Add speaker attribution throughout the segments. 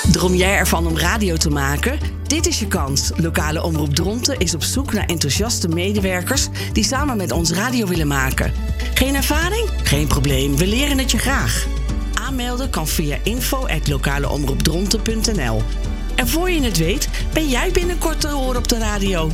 Speaker 1: Droom jij ervan om radio te maken? Dit is je kans. Lokale Omroep Dronten is op zoek naar enthousiaste medewerkers die samen met ons radio willen maken. Geen ervaring? Geen probleem, we leren het je graag. Aanmelden kan via info@lokaleomroepdronten.nl. En voor je het weet, ben jij binnenkort te horen op de radio.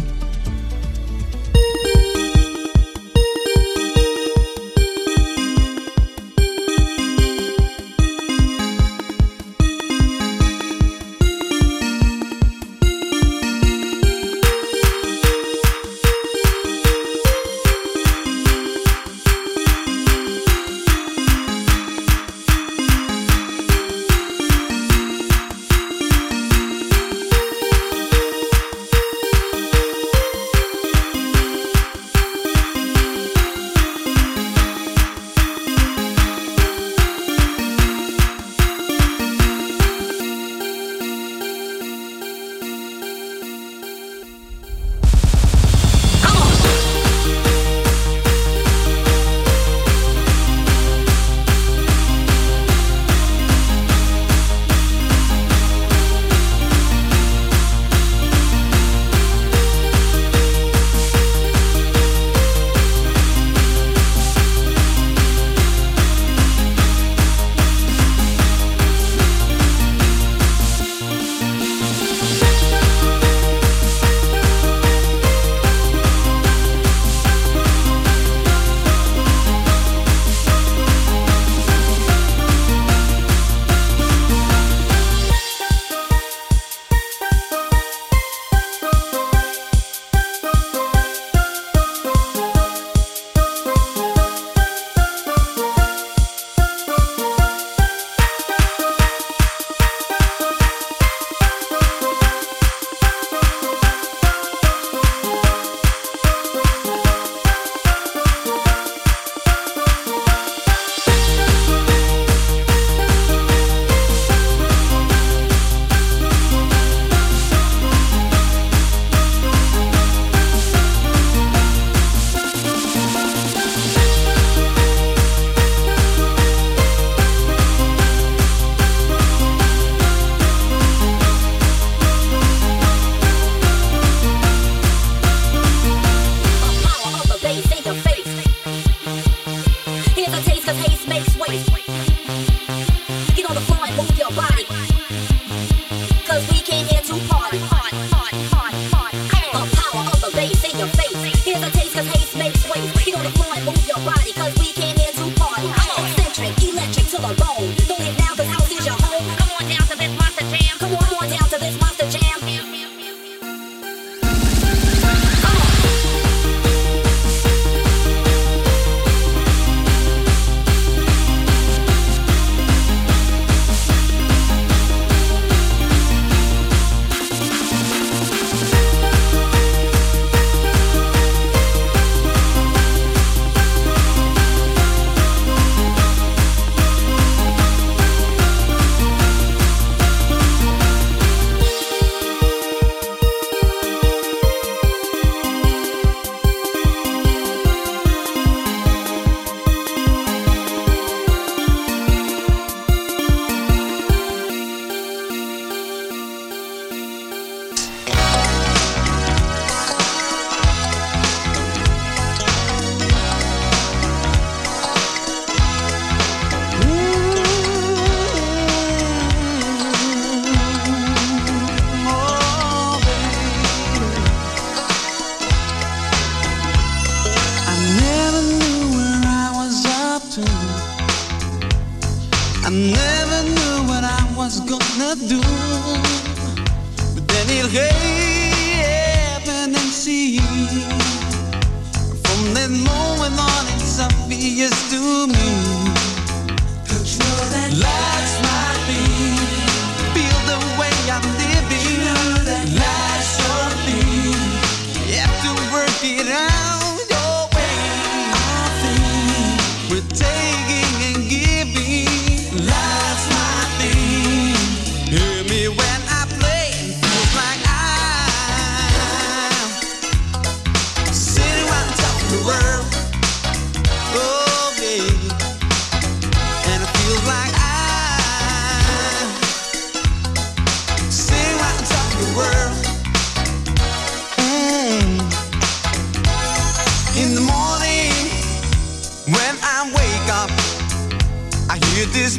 Speaker 2: I hear this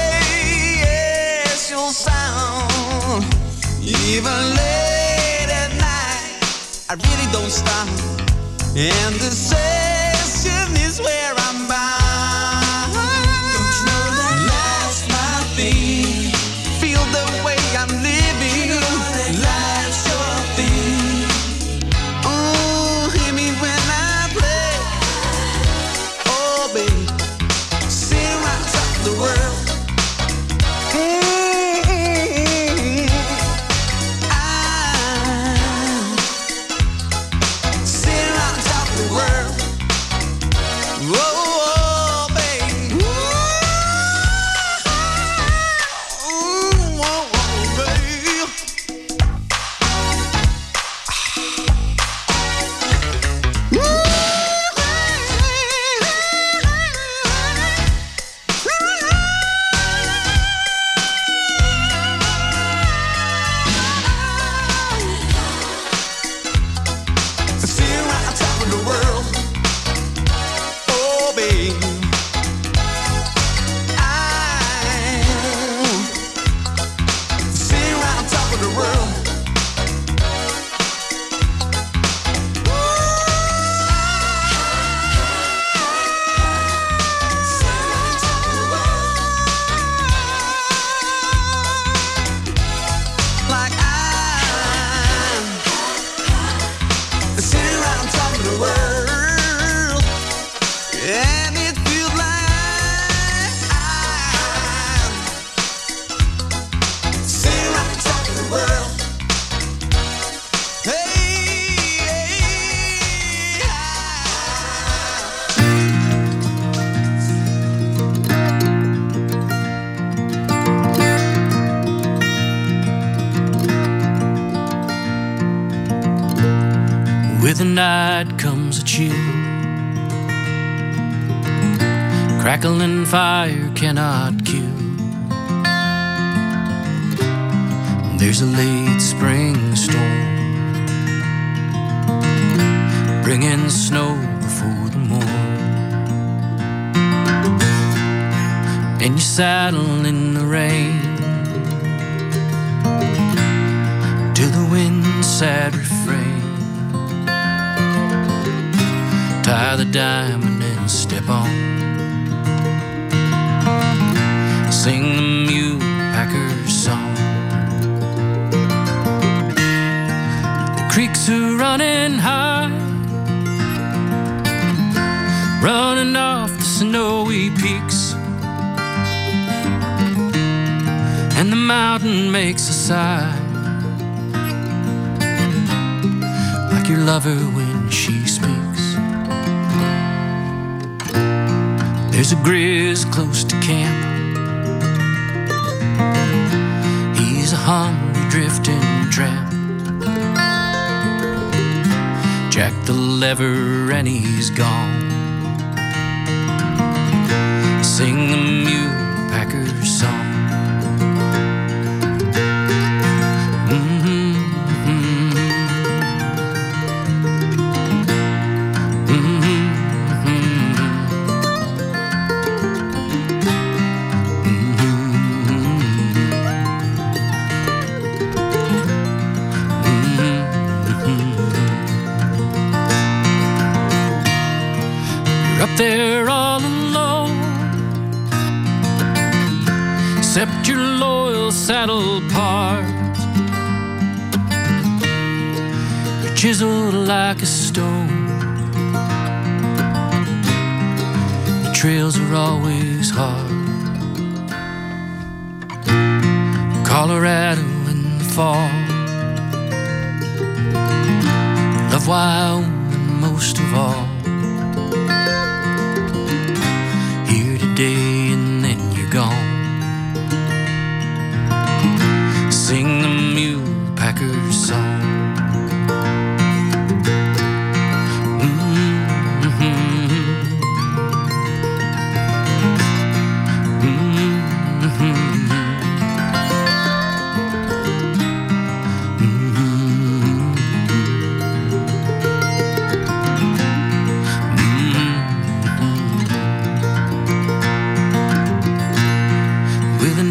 Speaker 2: special sound. Even late at night, I really don't stop. And the session is where I'm bound. Don't you know that life's my thing? Feel the way I'm living. Life's your thing. Oh, hear me when I play. Oh, baby, sing right top of the world.
Speaker 3: With the night comes a chill. Crackling fire cannot kill. There's a late spring storm, bringing snow before the morn. And you saddle in the rain to the wind's sad refrain. Tie the diamond and step on. Sing the mule packer's song. The creeks are running high, running off the snowy peaks, and the mountain makes a sigh, like your lover when she speaks. There's a Grizz close to camp. He's a hungry drifting tramp. Jack the lever and he's gone. Sing the mule packer's song. They're all alone, except your loyal saddle parts. You're chiseled like a stone. The trails are always hard. Colorado in the fall, love Wyoming most of all. Day and then you're gone. Sing the mule packer's song.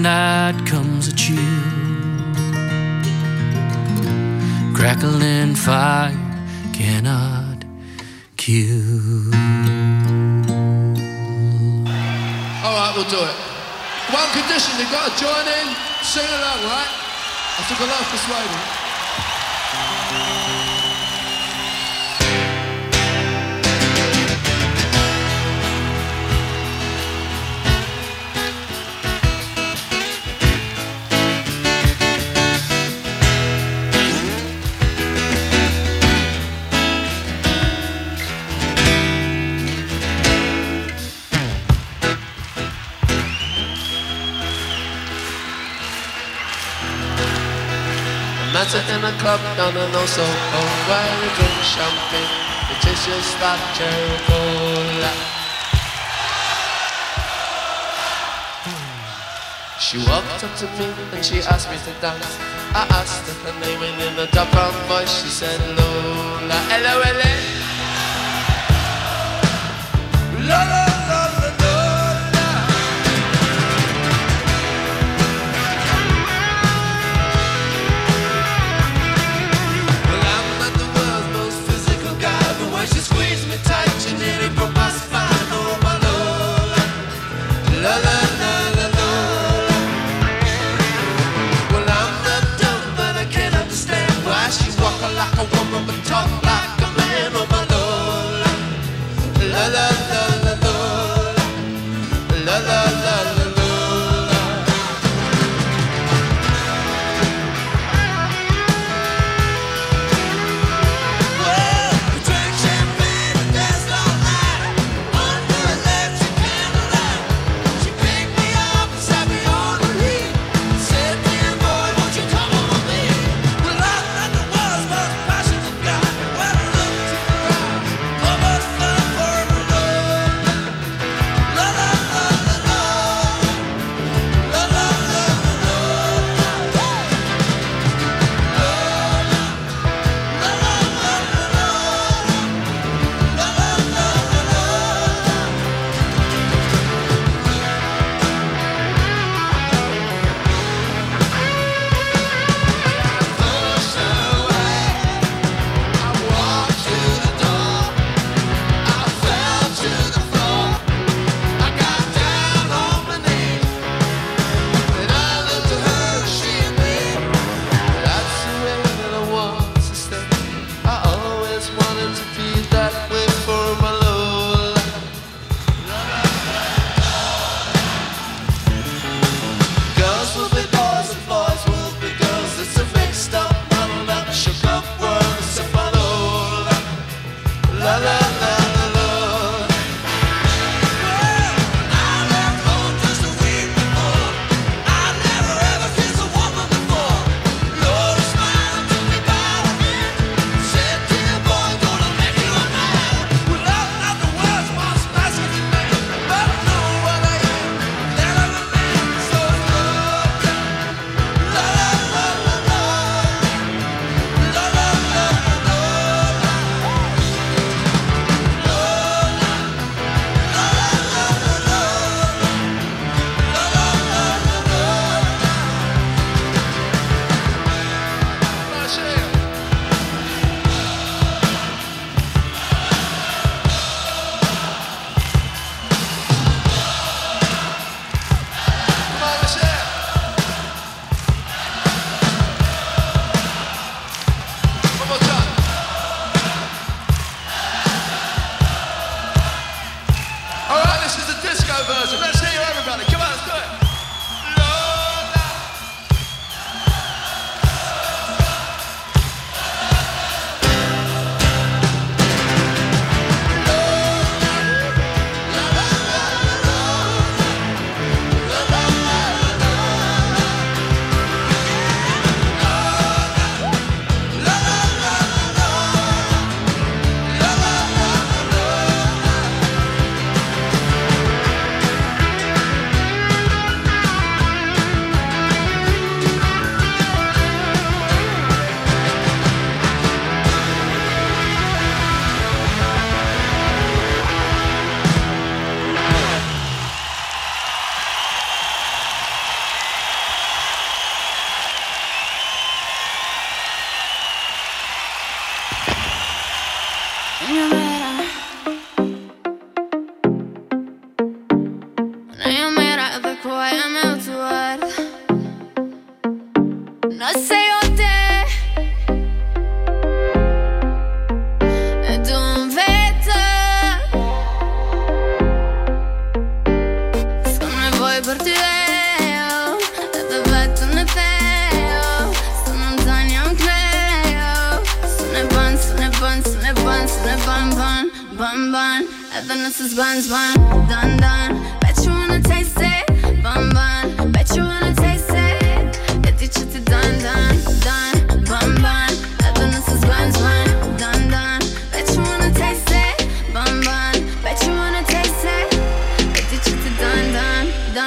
Speaker 3: night comes a chill, crackling fire cannot kill.
Speaker 4: Alright, we'll do it. One condition, you've got to join in, sing along, right? I took a lot of persuading. Nights in a club down in Oso, where we drink champagne, it tastes just like cherry cola. She walked up to me and she asked me to dance. I asked her her name and in a dark brown voice she said Lola. L-O-L-A. Lola, Lola, Lola. Well, I'm not the world's most physical guy, but when she squeezed me tight, she nearly broke my spine. Oh, my Lola, Lola, Lola, Lola. Well, I'm not dumb, but I can't understand why she walk like a woman but talk like a man. Oh, my Lola, Lola, Lola, Lola.
Speaker 5: sei o te ed un vete sono voi per te e te vetto ne teo sono zani un creo sono ban and then this is buns done bet you wanna taste it bun bet you wanna taste it e dici ti done bun and then this is buns done bet you wanna taste it bun bet you wanna taste it e dici ti done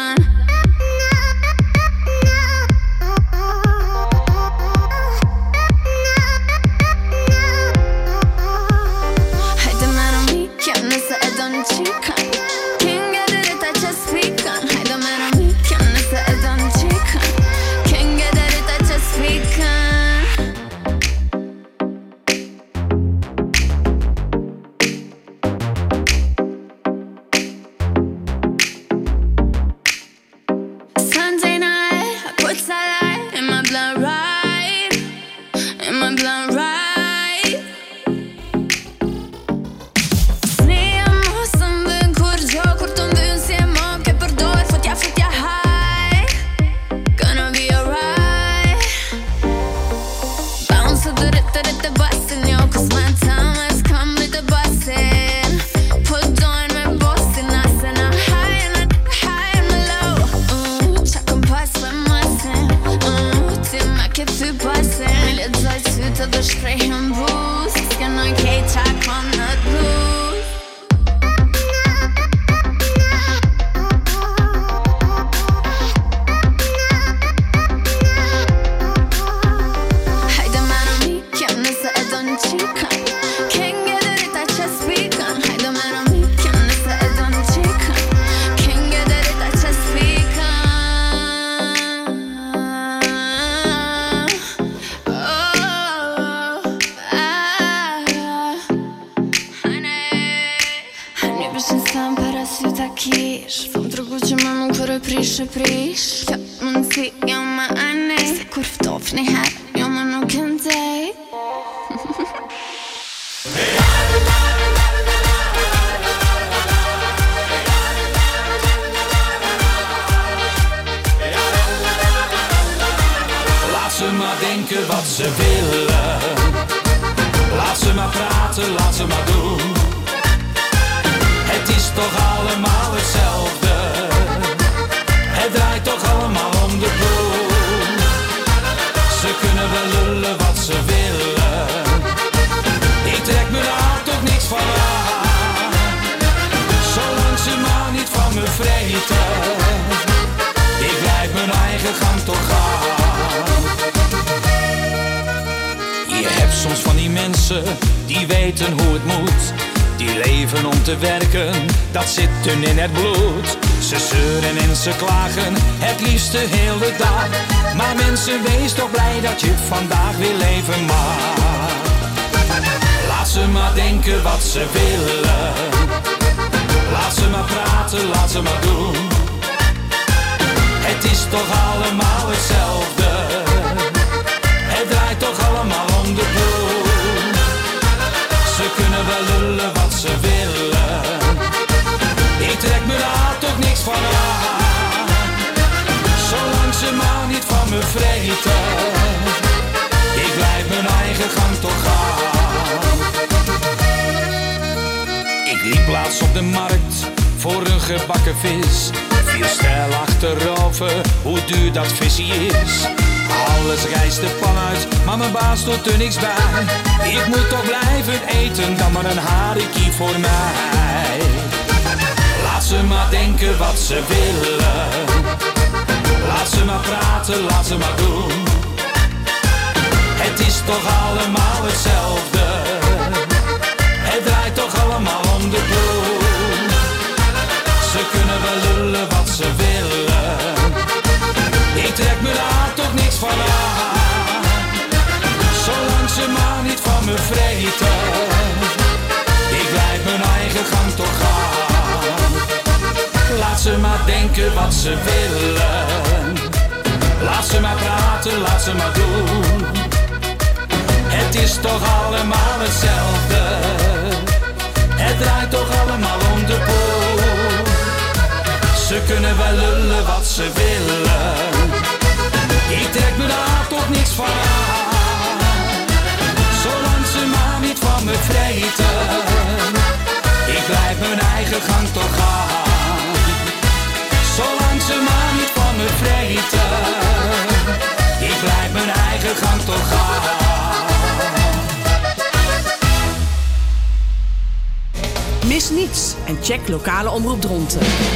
Speaker 5: Prish, jag mun se om man är så kurvt av ni här, jag man nog kan dig.
Speaker 3: Laat ze maar denken wat ze willen. Laat ze maar praten, laat ze maar doen. Het is toch allemaal hetzelfde. Het draait toch allemaal om de boel. Ze kunnen wel lullen wat ze willen. Ik trek me daar toch niks van aan. Zolang ze maar niet van me vreten. Ik blijf mijn eigen gang toch gaan. Je hebt soms van die mensen die weten hoe het moet. Die leven om te werken, dat zit hun in het bloed. Ze zeuren en ze klagen, het liefst de hele dag. Maar mensen, wees toch blij dat je vandaag weer leven mag. Laat ze maar denken wat ze willen. Laat ze maar praten, laat ze maar doen. Het is toch allemaal hetzelfde. Het draait toch allemaal om de boel. Ze kunnen wel lullen wat ze willen. Ik trek me daar toch niks van aan. Zolang ze maar niet van me vreten. Ik blijf mijn eigen gang toch gaan. Ik liep laatst op de markt voor een gebakken vis. Viel stijl achterover hoe duur dat visje is. Alles rijst de pan uit, maar mijn baas doet er niks bij. Ik moet toch blijven eten, dan maar een harekie voor mij. Laat ze maar denken wat ze willen. Laat ze maar praten, laat ze maar doen. Het is toch allemaal hetzelfde. Het draait toch allemaal om de boel. Ze kunnen wel lullen wat ze willen. Ik trek me daar toch niks van aan. Zolang ze maar niet van me vreten. Ik blijf mijn eigen gang toch gaan. Laat ze maar denken wat ze willen. Laat ze maar praten, laat ze maar doen. Het is toch allemaal hetzelfde. Het draait toch allemaal om de boel. Ze kunnen wel lullen wat ze willen. Ik trek me daar toch niks van aan. Zolang ze maar niet van me vreten. Ik blijf mijn eigen gang toch gaan. Zolang ze maar niet van me vreten. Ik blijf mijn eigen gang toch gaan.
Speaker 1: Mis niets en check lokale omroep Dronten.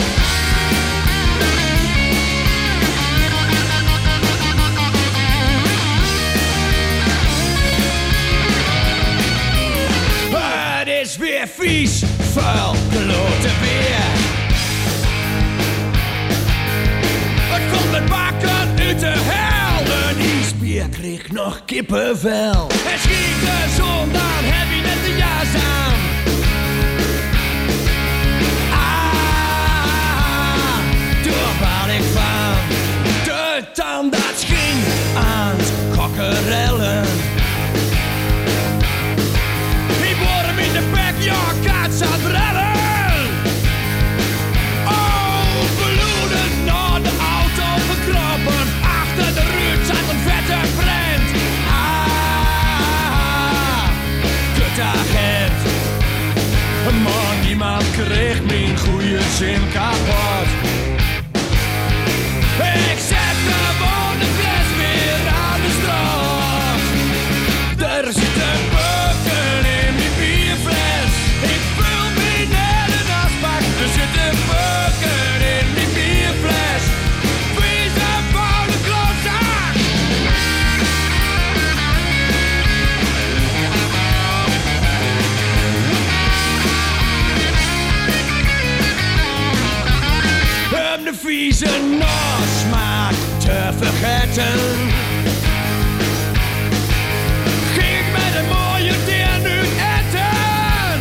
Speaker 6: Het is weer vies, vuil, klote weer. Het komt met bakken uit de hel. Een ijsbeer kreeg nog kippenvel. Het schiet de zon, dan heb je net de jas aan. Ik van de tandarts ging aan het kokkerellen. Ik word hem in de bek, ja, kaart zat rellen. Oh, bloedend naar de auto gekropen. Achter de ruut zat een vette vent. Kutagent. Maar niemand kreeg mijn goede zin kapot. Ik zet gewoon de fles weer aan de straat. Er zitten bukken in die bierfles. Ik vul me net een asbak. Er zitten bukken in die bierfles. Wie is een vuile klootzak? Om de vieze nasmaak te vergeten. Ging met een mooie dier nu eten.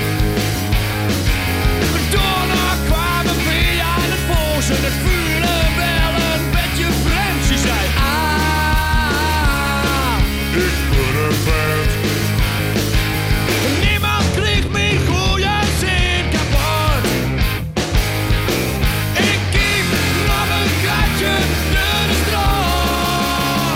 Speaker 6: Daarna kwamen we aan het bozen. Het vuurde wel een beetje vreemd. Ze zei, ik ben een vent. Niemand kreeg mijn goede zin kapot. Ik kiep nog een kratje door de straat.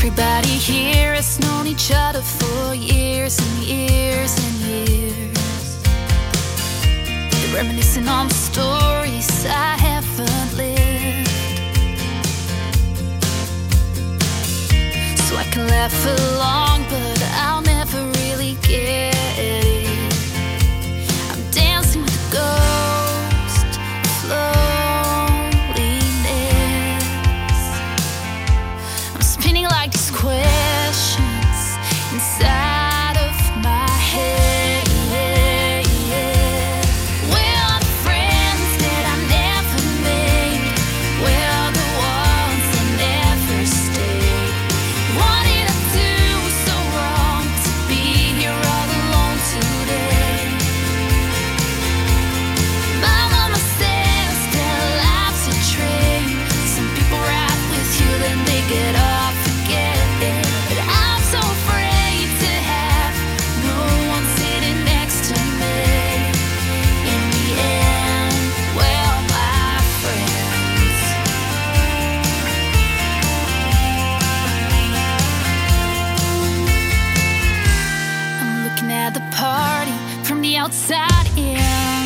Speaker 5: Everybody here has known each other for years and years and years. They're reminiscing on the stories I haven't lived, so I can laugh along, but I'll never really get it. I'm dancing with the ghost of loneliness. I'm spinning like these questions inside of my head. Where are the friends that I never made? Where are the ones that never stayed? What did I do so wrong to be here all alone today? My mama says that life's a train. Some people ride with you, then they get off again. But I'm so afraid to have no one sitting next to me. In the end, well, my friends, I'm looking at the party from the outside in.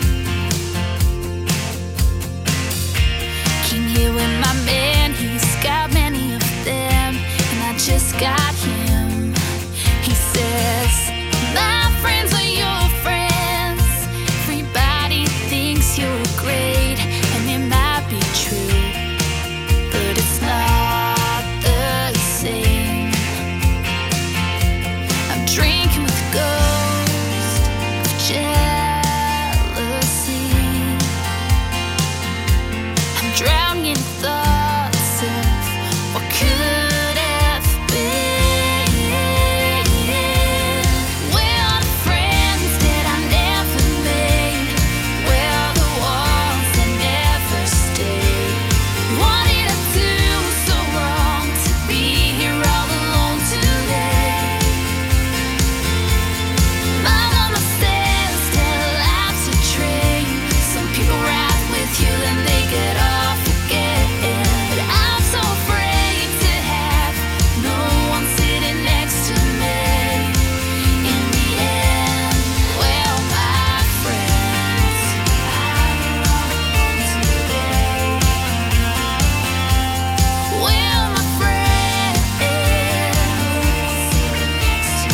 Speaker 5: Came here with my man, he's got many of them, and I just got him. He says, my friends are your friends. Everybody thinks you're great, and it might be true, but it's not the same. I'm drinking with the ghost of jealousy. I'm drowning in thoughts of what could have been. Where are the friends that I never made? Where are the ones that never stayed? What did I do so wrong to be here all alone today? My mama says that life's a train. Some people ride with you, then they get off again. But I'm so afraid to have no one sitting next to me. In the end, well, my friends, I'm alone today. Well, my friends, sitting next to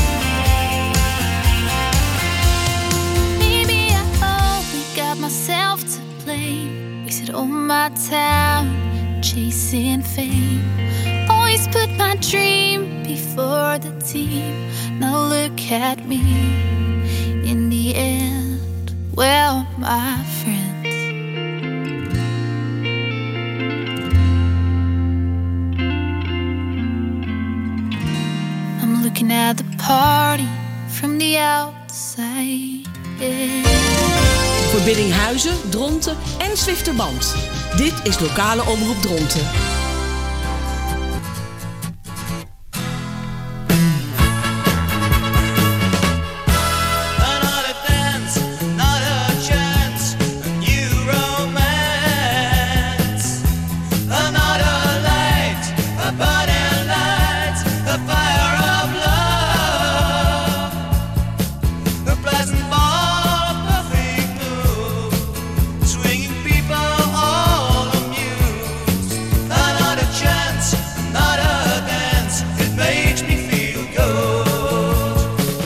Speaker 5: me. Maybe I only got myself to blame. Wasted all my time chasing fame. Always put my dream before the team. Now look at me. In the end, well, my friends, I'm looking at the party from the outside.
Speaker 1: Verbiddinghuizen, Dronten en Zwifterband. Dit is lokale omroep Dronten.
Speaker 2: Another dance, another chance, a new romance. Another light, a burning light, a fire of love. A pleasant ball of perfect mood, swinging people all amused. Another chance, another dance, it makes me feel good.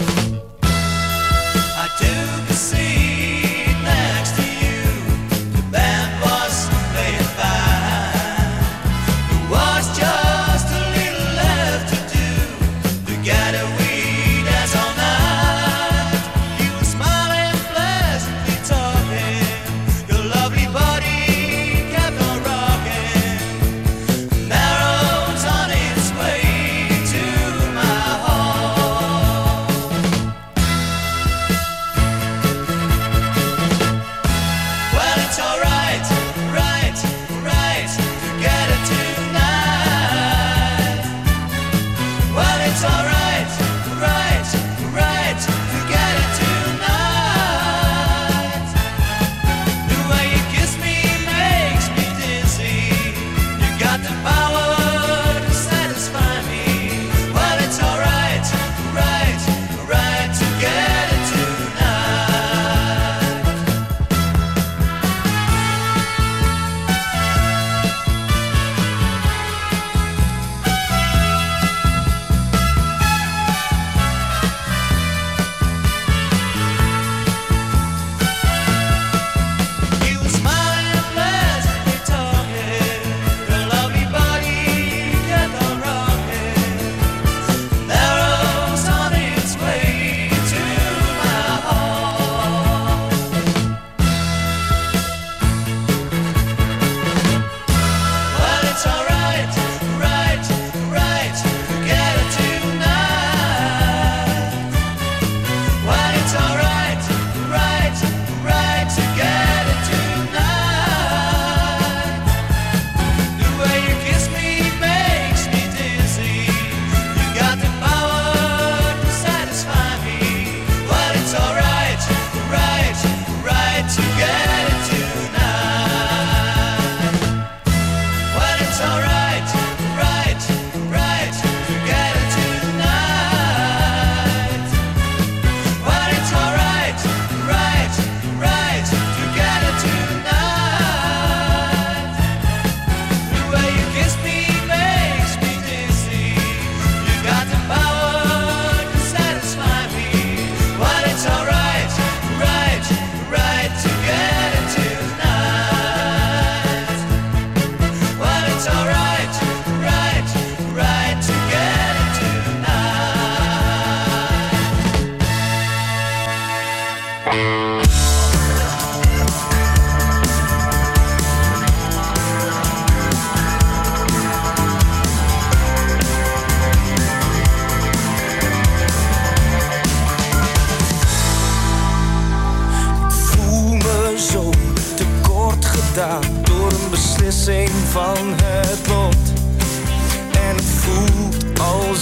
Speaker 2: I took a seat next to you. The band was playing fine. There was just a little left to do. Together we danced all night. You were smiling, pleasantly talking. Your lovely body kept on rocking. An arrow's on its way to my heart. Well, it's alright, right, right, together tonight. Well, it's alright, right, right, together tonight. The way you kiss me makes me dizzy. You got the power to satisfy me.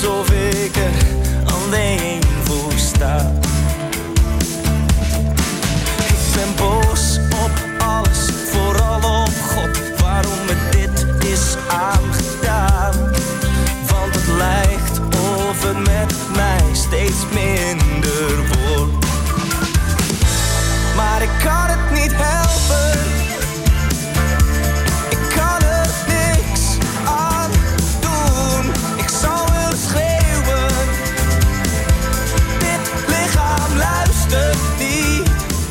Speaker 7: alsof ik er alleen voor sta. Ik ben boos op alles, vooral op God, waarom me dit is aangedaan. Want het lijkt of het met mij steeds minder wordt. Maar ik kan het niet helpen. Ik kan er niks aan doen. Ik zal wel schreeuwen. Dit lichaam luistert niet.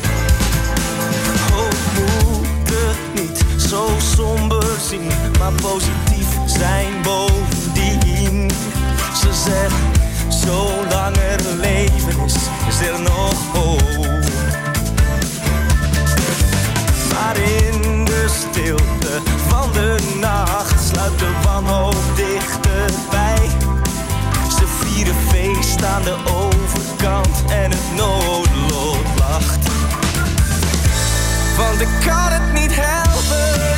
Speaker 7: Oh, ik moet het niet zo somber zien, maar positief zijn bovendien. Ze zegt, zolang er leven is er nog hoop. Maar in de stilte van de nacht sluit de wanhoop dichterbij. Ze vieren feest aan de overkant en het noodlot lacht. Want ik kan het niet helpen.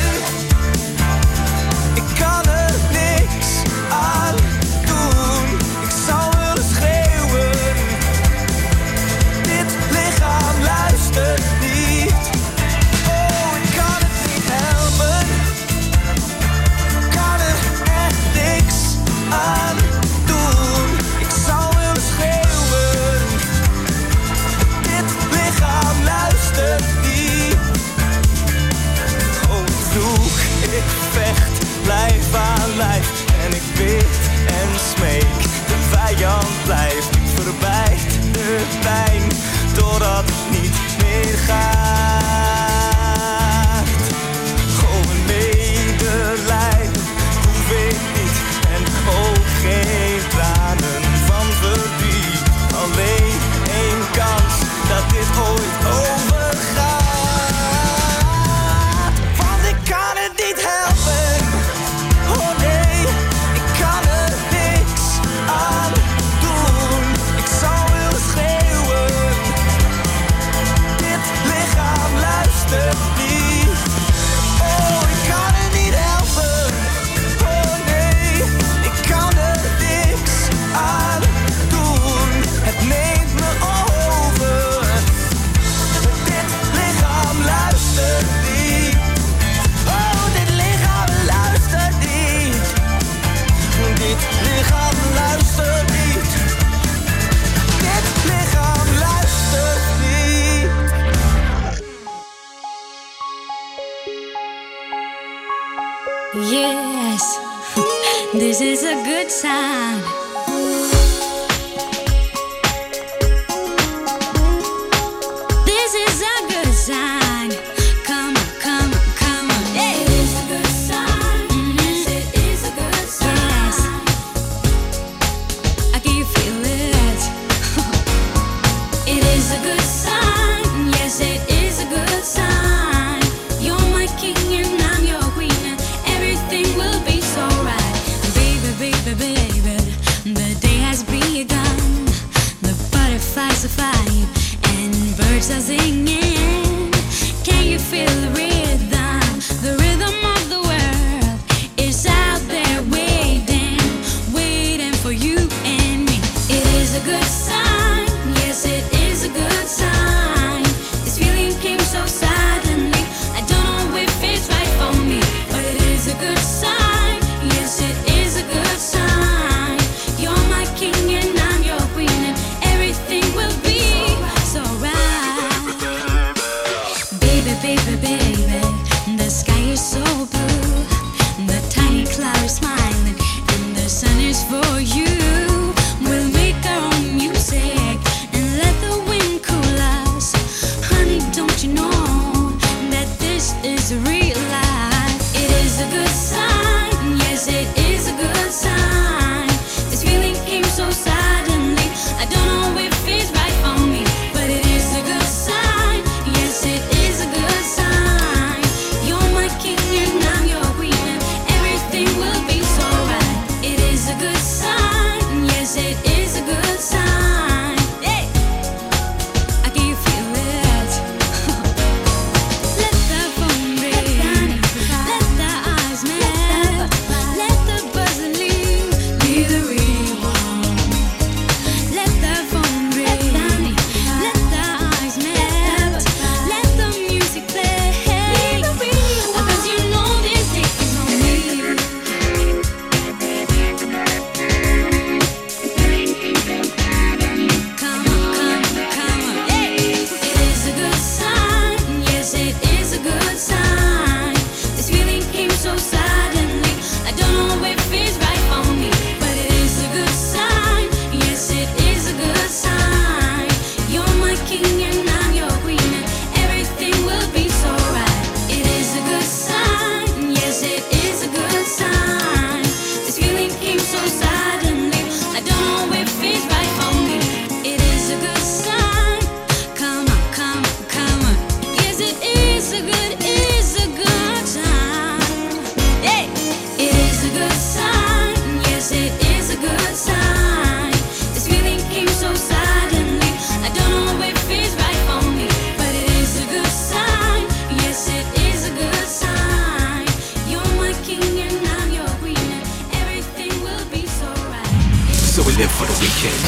Speaker 7: Ik kan er niks aan doen. Ik zal willen schreeuwen. Dit lichaam luistert niet. Oh, ik kan het niet helpen. Ik kan er echt niks aan doen. Ik zal willen schreeuwen. Dit lichaam luistert niet. Oh, vroeg, ik vecht, blijf aan lijf. En ik bid en smeek, de vijand blijft. Ik verbijt de pijn, totdat het niet meer gaat. Oh, een medelijden hoef ik niet. En ook geen tranen van verdriet. Alleen één kans dat dit ooit overgaat. Want ik kan het niet helpen. Oh nee, ik kan er niks aan doen. Ik zal willen schreeuwen. Dit lichaam luistert niet. Oh, ik kan het niet helpen. Oh nee, ik kan er niks aan doen. Het neemt me over. Dit lichaam luistert niet. Oh, dit lichaam luistert niet. Dit lichaam luistert niet. Dit lichaam luistert niet.
Speaker 5: Yes, this is a good sign. This is a good sign. Come on, come on, come on. Hey. It is a good sign. Yes, it is a good sign. Yes. I can feel it. It is a good sign. Yes, it is a good sign. You're my king and I'm your queen, and everything will be so right. Baby, baby, baby, the day has begun. The butterflies are flying and birds are singing. Can you feel the rhythm? The rhythm of the world is out there waiting, waiting for you and me. It is a good sign. Yes, it is a good sign. This feeling came so suddenly. I don't know if it's right for me, but it is a good sign. Yes, it is a good sign. You're my king and I'm your queen, and everything will be so right. Baby, baby, baby, the sky is so blue. The tiny cloud is smiling, and the sun is for you. We'll make our own music and let the wind cool us. Honey, don't you know that this is real life? It is a good sign. Yes, it is a good sign. This feeling came so suddenly. I don't know if it's right for me, but it is a good sign. Yes, it is a good sign. You're my king and I'm your queen, and everything will be so right. It is a good sign. Yes, it is a good sign. Hey, I can feel it. Let the phone ring, let the eyes melt, let the buzzing leave be the real one.
Speaker 8: we live for the weekend.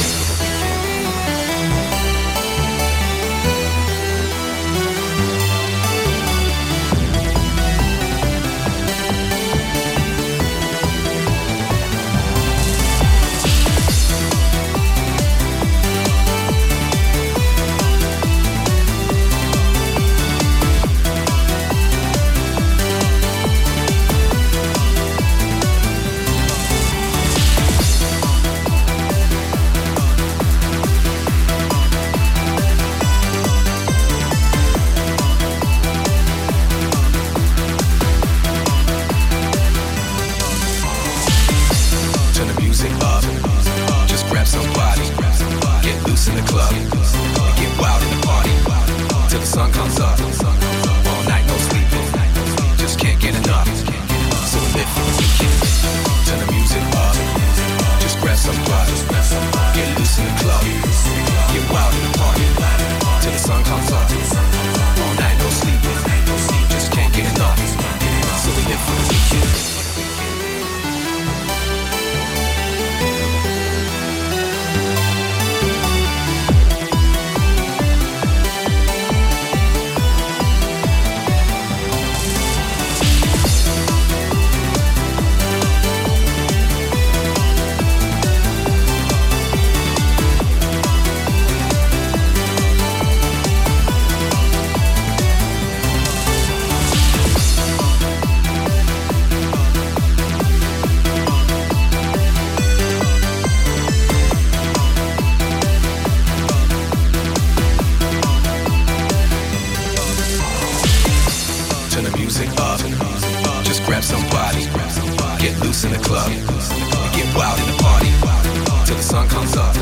Speaker 8: Get loose in the club, and get wild in the party till the sun comes up.